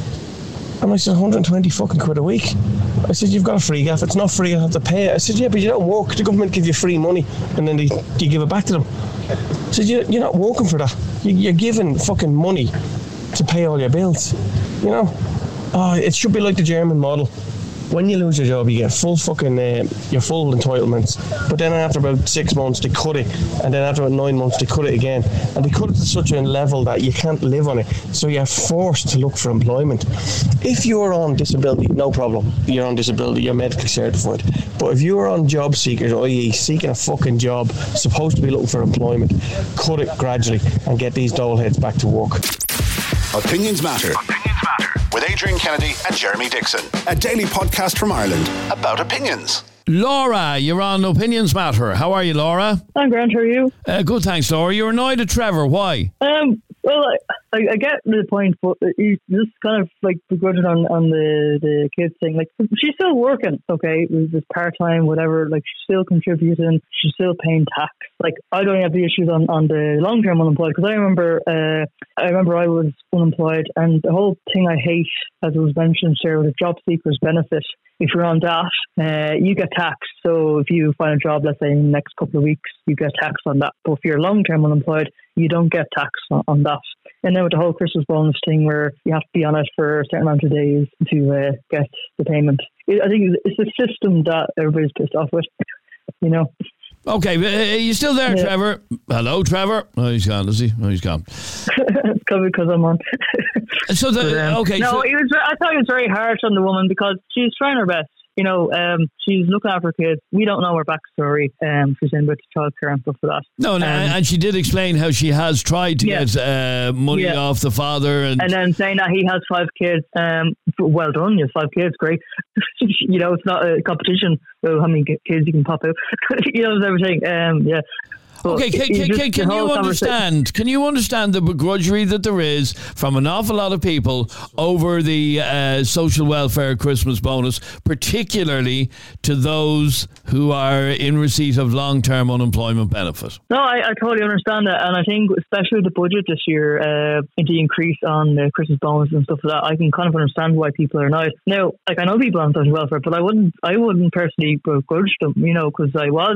And I said, one hundred twenty fucking quid a week. I said, you've got a free gaff. It's not free, you have to pay it. I said, yeah, but you don't work. The government give you free money and then they, you give it back to them. I said, you're, you're not working for that. You, you're giving fucking money to pay all your bills. You know? Oh, it should be like the German model. When you lose your job, you get full fucking, uh, your full entitlements. But then after about six months, they cut it. And then after about nine months, they cut it again. And they cut it to such a level that you can't live on it. So you're forced to look for employment. If you're on disability, no problem. You're on disability, you're medically certified. But if you're on job seekers, that is seeking a fucking job, supposed to be looking for employment, cut it gradually and get these doleheads back to work. Opinions Matter. Opinions Matter. With Adrian Kennedy and Jeremy Dixon. A daily podcast from Ireland about opinions. Laura, you're on Opinions Matter. How are you, Laura? I'm grand, how are you? Uh, good, thanks, Laura. You're annoyed at Trevor. Why? Um, well, I, I get the point, but he's just kind of like begrudging on, on the, the kids thing. Like, she's still working, okay? It was just part-time, whatever. Like, she's still contributing. She's still paying tax. Like, I don't have the issues on, on the long-term unemployed, because I remember, uh, I remember I was unemployed, and the whole thing I hate, as it was mentioned there, was a job seeker's benefit. If you're on that, uh, you get taxed. So if you find a job, let's say in the next couple of weeks, you get taxed on that. But if you're long-term unemployed, you don't get taxed on, on that. And then with the whole Christmas bonus thing where you have to be on it for a certain amount of days to uh, get the payment. I think it's a system that everybody's pissed off with, you know. Okay, uh, are you still there, yeah. Trevor? Hello, Trevor? Oh, he's gone, is he? Oh, he's gone. It's probably because I'm on. So, the, but, um, okay. No, so, it was, I thought it was very harsh on the woman because she's trying her best. You know, um, she's looking after her kids. We don't know her backstory. Um, she's in with childcare and stuff like that. No, no, um, and she did explain how she has tried to yeah. get uh, money yeah. off the father. And, and then saying that he has five kids. Um, well done, you have five kids, great. You know, it's not a competition. So how many kids you can pop out. You know, everything. Um, yeah. But okay, can, can, can, can you understand? Can you understand the begrudgery that there is from an awful lot of people over the uh, social welfare Christmas bonus, particularly to those who are in receipt of long-term unemployment benefit? No, I, I totally understand that, and I think especially the budget this year, uh, the increase on the Christmas bonus and stuff like that, I can kind of understand why people are annoyed. Now, like I know people on social welfare, but I wouldn't, I wouldn't personally begrudge them, you know, because I was.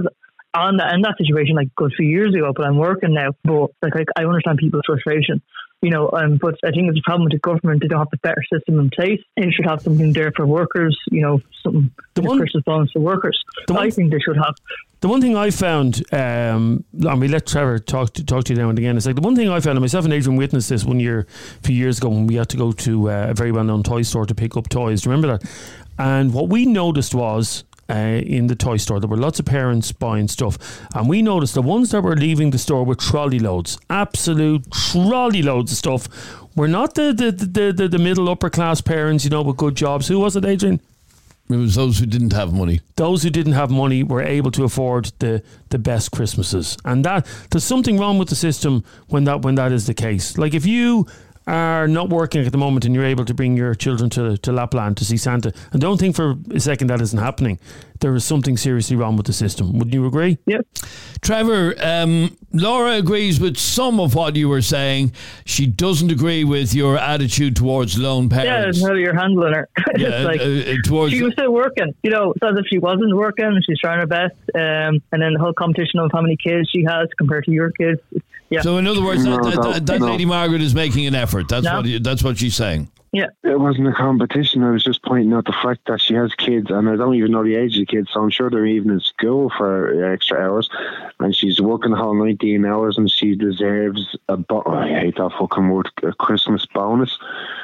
on that in that situation like a good few years ago, but I'm working now. But like I, I understand people's frustration. You know, um, but I think it's a problem with the government. They don't have the better system in place. They should have something there for workers, you know, something, the one, Christmas bonus for workers. The one, I think they should have. The one thing I found, um, and we let Trevor talk to, talk to you now and again, it's like the one thing I found, and myself and Adrian witnessed this one year, a few years ago when we had to go to uh, a very well-known toy store to pick up toys. Do you remember that? And what we noticed was, Uh, in the toy store, there were lots of parents buying stuff, and we noticed the ones that were leaving the store with trolley loads, absolute trolley loads of stuff, were not the the, the, the, the middle upper class parents, you know, with good jobs. Who was it, Adrian? It was those who didn't have money. Those who didn't have money were able to afford the, the best Christmases, and that there's something wrong with the system when that when that is the case. Like if you are not working at the moment and you're able to bring your children to, to Lapland to see Santa, and don't think for a second that isn't happening, there is something seriously wrong with the system. Wouldn't you agree? Yeah. Trevor, um, Laura agrees with some of what you were saying. She doesn't agree with your attitude towards lone parents. Yeah, how you're handling her. Yeah, it's like, uh, towards she was still working. You know, it's as if she wasn't working. She's trying her best. Um, and then the whole competition of how many kids she has compared to your kids. Yeah. So in other words, no, that, that, no, that, that no. Lady Margaret is making an effort. That's No. what you, that's what she's saying. Yeah. It wasn't a competition. I was just pointing out the fact that she has kids, and I don't even know the age of the kids, so I'm sure they're even in school for extra hours, and she's working the whole nineteen hours, and she deserves a, bo- oh, I hate that fucking word, a Christmas bonus.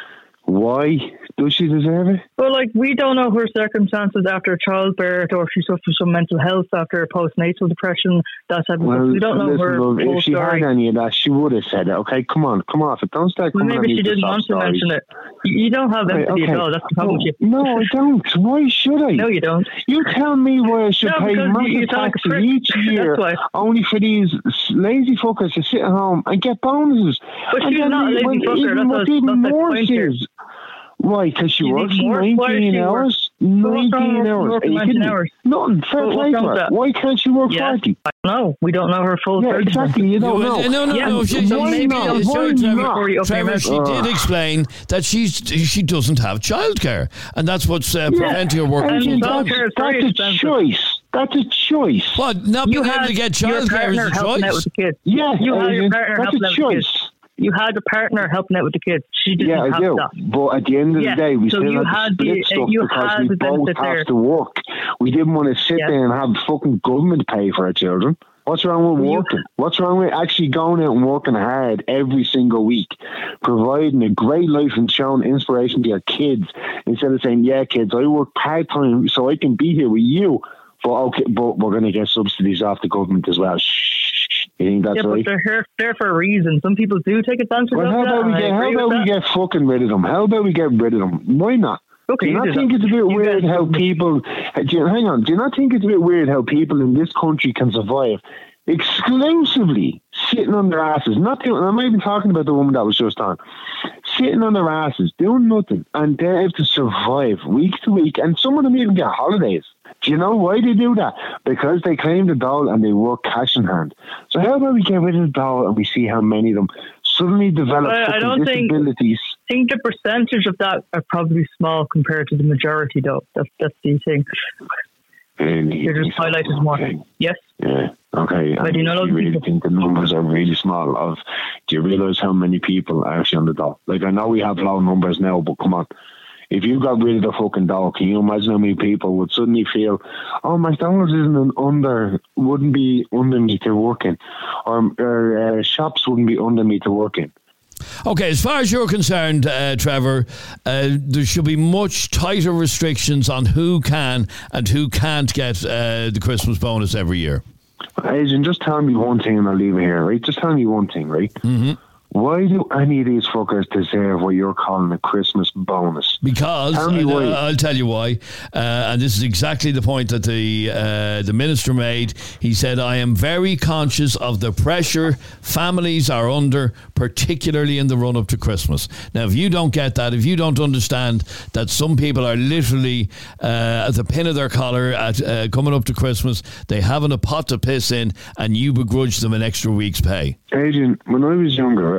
Why does she deserve it? Well, like, we don't know her circumstances after childbirth, or if she suffers from mental health after postnatal depression, that type of Well, stuff. We don't know listen, her love, full if she story. had any of that, she would have said it. Okay, come on, come off it. Don't start Well, coming maybe at me she with didn't sob want to stories. mention it. You you don't have Right, empathy okay. at all. That's the problem. No, with you. no, I don't. Why should I? No, you don't. You tell me why I should No, pay because you- massive you talk taxes for- each year That's why. only for these lazy fuckers to sit at home and get bonuses. But And she's then not a lazy when- fucker. even That's what's what- even that's the more point here. is, why? Because she You works need more? Why does nineteen she work? hours? But what's wrong nineteen with hours. working Are you nineteen kidding me? hours? Nothing. Fair But play what's wrong to with her. that? Why can't she work Yeah. forty? No, we don't know her full Yeah, circumstances. exactly. You don't You- know. No, no, Yeah, no. She, so she- maybe she- I'll she- warn Trevor, you before you open your Trevor, mouth. she did Ugh. explain that she's she doesn't have childcare, and that's what's uh, preventing her working And full she's time. not- Childcare is That's very a expensive. choice. That's a choice. What? Not You being able had to get your childcare is partner a helping out with choice. the kids. Yeah, You had your Adrian, partner that's helping a out with the kids. choice. You had a partner helping out with the kids. She didn't Yeah, I have do. that. But at the end of Yeah, the day, we so still you had to had split the- stuff you because had we the both benefit have there. to work. We didn't want to sit Yeah. there and have the fucking government pay for our children. What's wrong with You- working? What's wrong with actually going out and working hard every single week, providing a great life and showing inspiration to your kids instead of saying, "Yeah, kids, I work part time so I can be here with you." But okay, but we're going to get subsidies off the government as well. Shh. You think that's Yeah, but right? they're here, there for a reason. Some people do take advantage Well, of how that. about we and I get how agree about with we that. get fucking rid of them? How about we get rid of them? Why not? Okay, do you you not do think that. it's a bit You weird guys- how people? Do you, hang on. Do you not think it's a bit weird how people in this country can survive exclusively sitting on their asses? Not doing. I'm not even talking about the woman that was just on, sitting on their asses, doing nothing, and they have to survive week to week, and some of them even get holidays. Do you know why they do that? Because they claim the dole and they work cash in hand. So how about we get rid of the dole and we see how many of them suddenly develop I- I fucking don't think- disabilities? I think the percentage of that are probably small compared to the majority, though. That's that's the thing. And They're just highlighted more. Okay. Yes. Yeah. Okay. But And you know do those you really people- think the numbers are really small? Of do you realise how many people are actually on the dole? Like I know we have low numbers now, but come on. If you got rid of the fucking dole, can you imagine how many people would suddenly feel, oh, McDonald's isn't an under, wouldn't be under me to work in, or, or uh, shops wouldn't be under me to work in. Okay, as far as you're concerned, uh, Trevor, uh, there should be much tighter restrictions on who can and who can't get uh, the Christmas bonus every year. Adrian, just tell me one thing and I'll leave it here, right? Just tell me one thing, right? Mm-hmm. Why do any of these fuckers deserve what you're calling a Christmas bonus? Because Tell me and, why. uh, I'll tell you why, uh, and this is exactly the point that the uh, the minister made. He said, "I am very conscious of the pressure families are under, particularly in the run up to Christmas." Now, if you don't get that, if you don't understand that some people are literally uh, at the pin of their collar at uh, coming up to Christmas, they haven't a pot to piss in, and you begrudge them an extra week's pay. Adrian, when I was younger,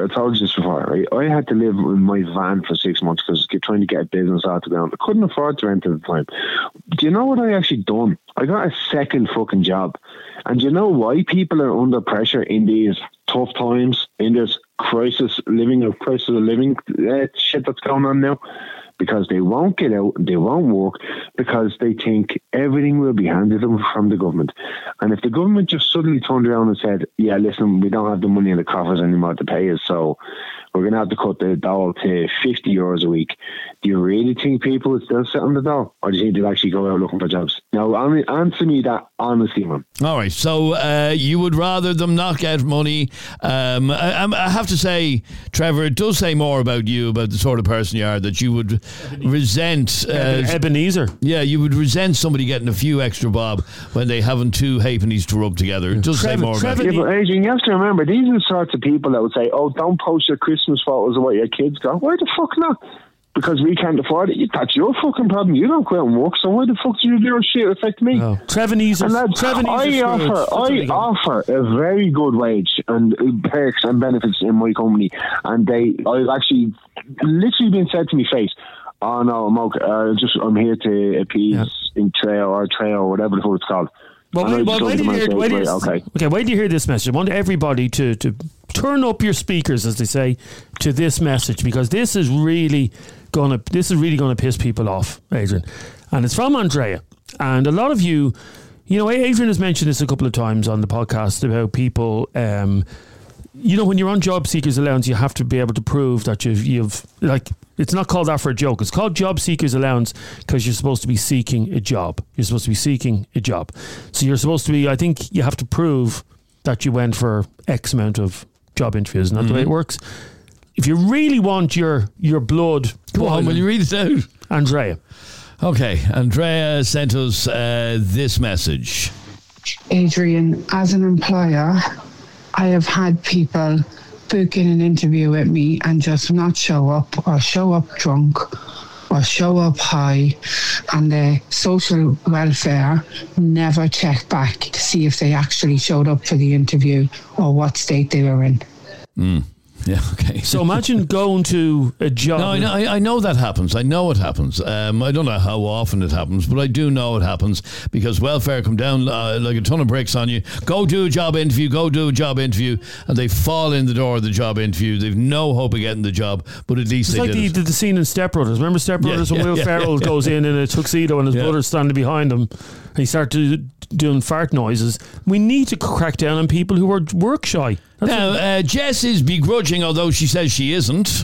I told you this before, right? I had to live in my van for six months because I was trying to get a business out of the ground. I couldn't afford to rent at the time. Do you know what I actually done? I got a second fucking job. And do you know why people are under pressure in these tough times, in this crisis, living a crisis of living uh, shit that's going on now? Because they won't get out, they won't work, because they think everything will be handed them from the government. And if the government just suddenly turned around and said, yeah, listen, we don't have the money in the coffers anymore to pay us, so we're going to have to cut the dole to fifty euros a week. Do you really think people would still sit on the dole? Or do you think they'd actually go out looking for jobs? Now, answer me that honestly, man. All right, so uh, you would rather them not get money. Um, I, I have to say, Trevor, it does say more about you, about the sort of person you are, that you would Ebenezer. resent... Uh, Ebenezer. Yeah, you would resent somebody getting a few extra bob when they haven't two halfpennies to rub together. It does Trevor, say more Trevor, about you. Yeah, but Adrian, you have to remember, these are the sorts of people that would say, oh, don't post your Christmas photos of what your kids got. Why the fuck not? Because we can't afford it. That's your fucking problem. You don't go out and work, so why the fuck do you do your shit affect me? Oh. Trevenese and lads, I offer, I offer a very good wage and perks and benefits in my company, and they, I've actually literally been said to me face, oh no, I'm okay. Uh, just I'm here to appease yeah. in trail or trail or whatever the fuck it's called. Well, wait, well, wait, you hear, wait, right, okay. okay, wait till you hear this message. I want everybody to, to turn up your speakers, as they say, to this message, because this is really gonna this is really gonna piss people off, Adrian. And it's from Andrea. And a lot of you, you know, Adrian has mentioned this a couple of times on the podcast about people. Um, you know, when you're on job seekers allowance, you have to be able to prove that you've you've like. It's not called that for a joke. It's called job seekers allowance because you're supposed to be seeking a job. You're supposed to be seeking a job. So you're supposed to be, I think you have to prove that you went for X amount of job interviews. Isn't that mm-hmm. the way it works? If you really want your, your blood... Go on, will you read it out? Andrea. Okay, Andrea sent us uh, this message. Adrian, as an employer, I have had people book in an interview with me and just not show up, or show up drunk, or show up high, and the social welfare never check back to see if they actually showed up for the interview or what state they were in. Mm. Yeah, okay. So imagine going to a job. No, I know, I know that happens. I know it happens. Um, I don't know how often it happens, but I do know it happens because welfare come down uh, like a ton of bricks on you. Go do a job interview, go do a job interview, and they fall in the door of the job interview. They've no hope of getting the job, but at least it's they like did the, it. the, the scene in Step Brothers. Remember Step Brothers yeah, when yeah, Will yeah, Ferrell yeah, goes yeah. in in a tuxedo and his yeah. brother's standing behind him and he starts to, doing fart noises. We need to crack down on people who are work shy. That's now, uh, Jess is begrudging, although she says she isn't.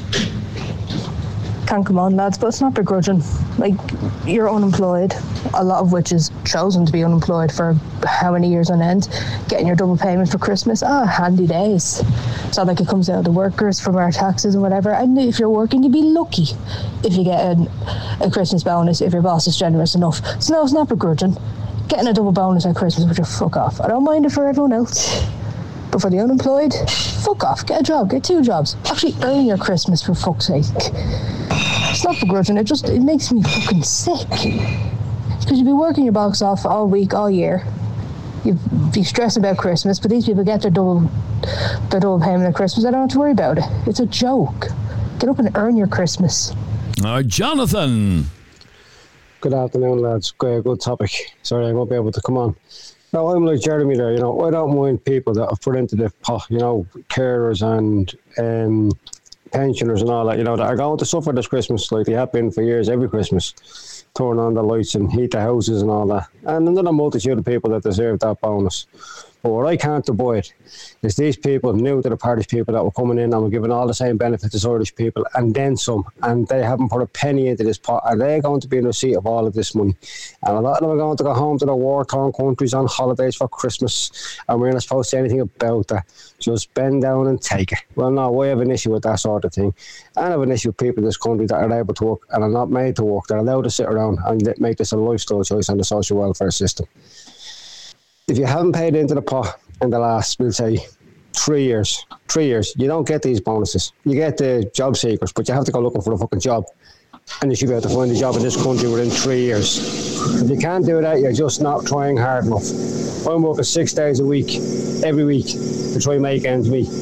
Can't come on, lads, but it's not begrudging. Like, you're unemployed, a lot of which is chosen to be unemployed for how many years on end, getting your double payment for Christmas, ah, handy days. It's not like it comes out of the workers from our taxes and whatever. And if you're working, you'd be lucky if you get an, a Christmas bonus if your boss is generous enough. So no, it's not begrudging. Getting a double bonus at Christmas would just fuck off. I don't mind it for everyone else. But for the unemployed, fuck off. Get a job. Get two jobs. Actually earn your Christmas, for fuck's sake. It's not begrudging. It just it makes me fucking sick. Because you'd be working your box off all week, all year. You'd be stressed about Christmas, but these people get their double, their double payment at Christmas. I don't have to worry about it. It's a joke. Get up and earn your Christmas. All right, Jonathan. Good afternoon, lads. Good, good topic. Sorry I won't be able to come on. No, I'm like Jeremy there, you know, I don't mind people that have put into the pot, you know, carers and um, pensioners and all that, you know, that are going to suffer this Christmas like they have been for years, every Christmas, turn on the lights and heat the houses and all that. And another multitude of people that deserve that bonus. But what I can't avoid is these people, new to the party's people that were coming in and were given all the same benefits as Irish people and then some, and they haven't put a penny into this pot. Are they going to be in receipt of all of this money? And a lot of them are going to go home to their war-torn countries on holidays for Christmas, and we're not supposed to say anything about that. Just bend down and take it. Well, no, I have an issue with that sort of thing. I have an issue with people in this country that are able to work and are not made to work. They're allowed to sit around and make this a lifestyle choice on the social welfare system. If you haven't paid into the pot in the last, we'll say, three years, three years, you don't get these bonuses. You get the job seekers, but you have to go looking for a fucking job. And you should be able to find a job in this country within three years. If you can't do that, you're just not trying hard enough. I'm working six days a week, every week, to try and make ends meet.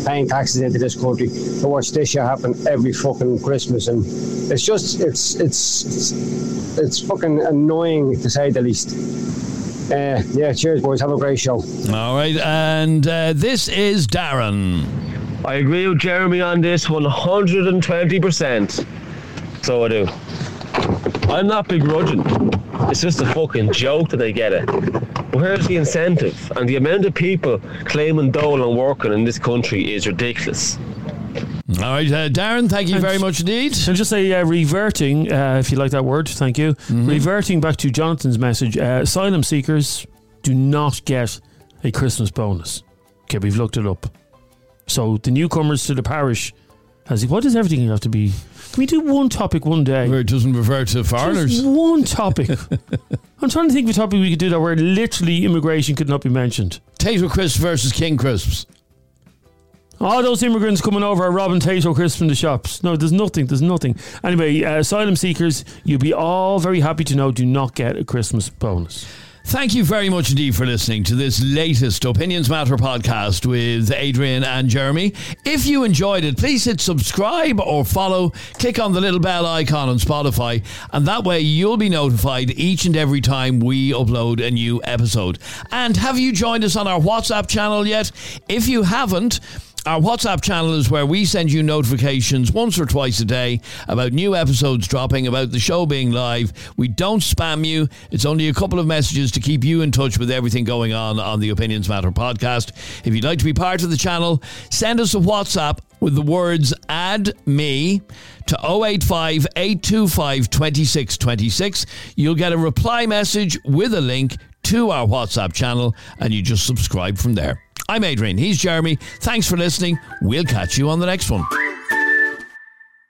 paying taxes into this country to watch this shit happen every fucking Christmas, and it's just it's it's it's, it's fucking annoying to say the least. Uh, yeah, cheers, boys. Have a great show. All right, and uh, this is Darren. I agree with Jeremy on this one hundred twenty percent. So I do. I'm not begrudging. It's just a fucking joke that they get it. But where's the incentive? And the amount of people claiming dole and working in this country is ridiculous. All right, uh, Darren, thank you And very much indeed. I'll just say uh, reverting, uh, if you like that word, thank you. Mm-hmm. Reverting back to Jonathan's message, uh, asylum seekers do not get a Christmas bonus. Okay, we've looked it up. So the newcomers to the parish, has why does everything have to be? Can we do one topic one day? Where it doesn't refer to foreigners. Just one topic. I'm trying to think of a topic we could do that where literally immigration could not be mentioned. Tato Crisps versus King Crisps. All those immigrants coming over are robbing Tato Crisps in the shops. No, there's nothing. There's nothing. Anyway, uh, asylum seekers, you'll be all very happy to know, do not get a Christmas bonus. Thank you very much indeed for listening to this latest Opinions Matter podcast with Adrian and Jeremy. If you enjoyed it, please hit subscribe or follow. Click on the little bell icon on Spotify, and that way you'll be notified each and every time we upload a new episode. And have you joined us on our WhatsApp channel yet? If you haven't, our WhatsApp channel is where we send you notifications once or twice a day about new episodes dropping, about the show being live. We don't spam you. It's only a couple of messages to keep you in touch with everything going on on the Opinions Matter podcast. If you'd like to be part of the channel, send us a WhatsApp with the words add me to oh eight five, eight two five, two six two six. You'll get a reply message with a link to our WhatsApp channel, and you just subscribe from there. I'm Adrian, he's Jeremy. Thanks for listening. We'll catch you on the next one.